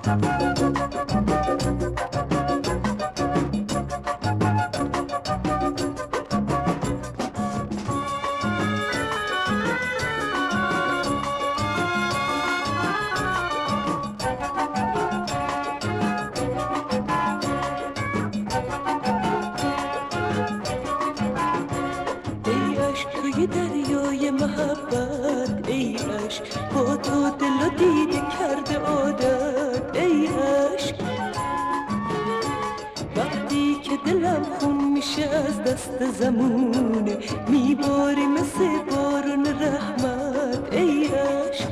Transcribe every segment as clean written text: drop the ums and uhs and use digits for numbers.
توی دریای محبت ای عشق، با تو دل و دیده کرده عادت ای عشق. وقتی که دلم خون میشه از دست زمونه، میباری مثل بارون رحمت ای عشق.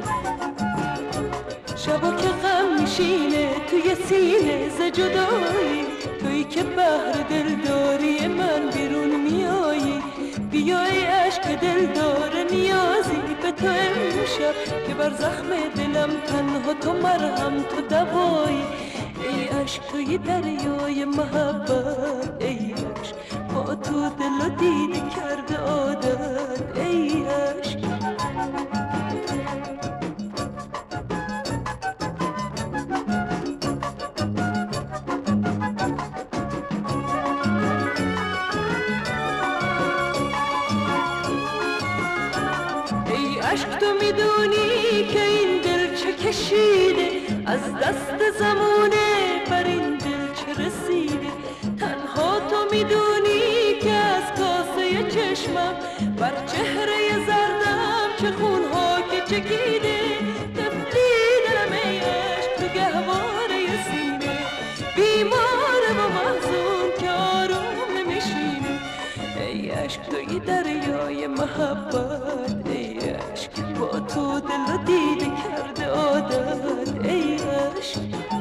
شبا که غم میشینه توی سینه ز جدایی، تویی که بحر دلداری من بیرون میایی. بیا ای عشق دل داره نیازی به تو امشب، که بر زخم دلم تنها تو مرهم تو دوایی. ای عشق توی دریای محبت ای عشق، با تو دل و دیده کرده عادت ای عشق. عشق تو میدونی که این دل چه کشیده، از دست زمونه بر این دل چه رسیده. تنها تو میدونی که از کاسه چشمم بر چهره زردم چه خونها که چکیده. طفلی دلم ای عشق تو گهواره سینه، بیماره و محزون که آروم نمیشینه. ای عشق توی دریای محبت ای عشق، با تو دل و دیده کرده عادت ای عشق.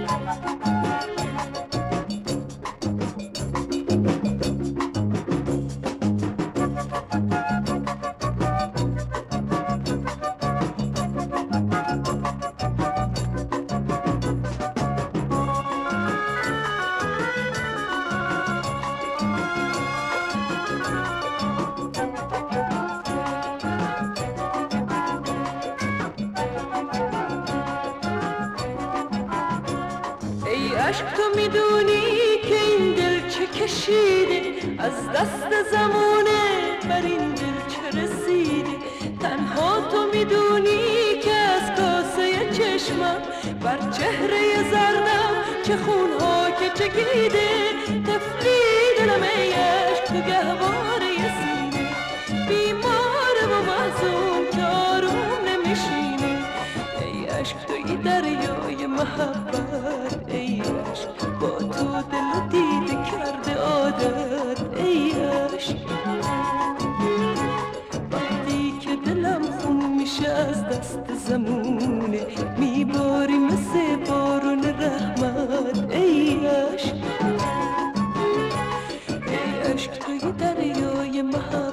عشق تو میدونی که این دل چه کشیده، از دست زمونه بر این دل چه رسیده. تنها تو میدونی که از کاسه چشمم بر چهره زردم چه خونها که چکیده. طفلی دلم ای عشق تو گهواره سینه، بیماره و محزون که آروم نمیشینه. ای عشق توی دریای محبت ای عشق، با تو دل و دیده کرده عادت ای عشق. وقتی که دلم خون میشه از دست زمونه، میباری مثل بارون رحمت ای عشق. ای عشق توی دریای محبت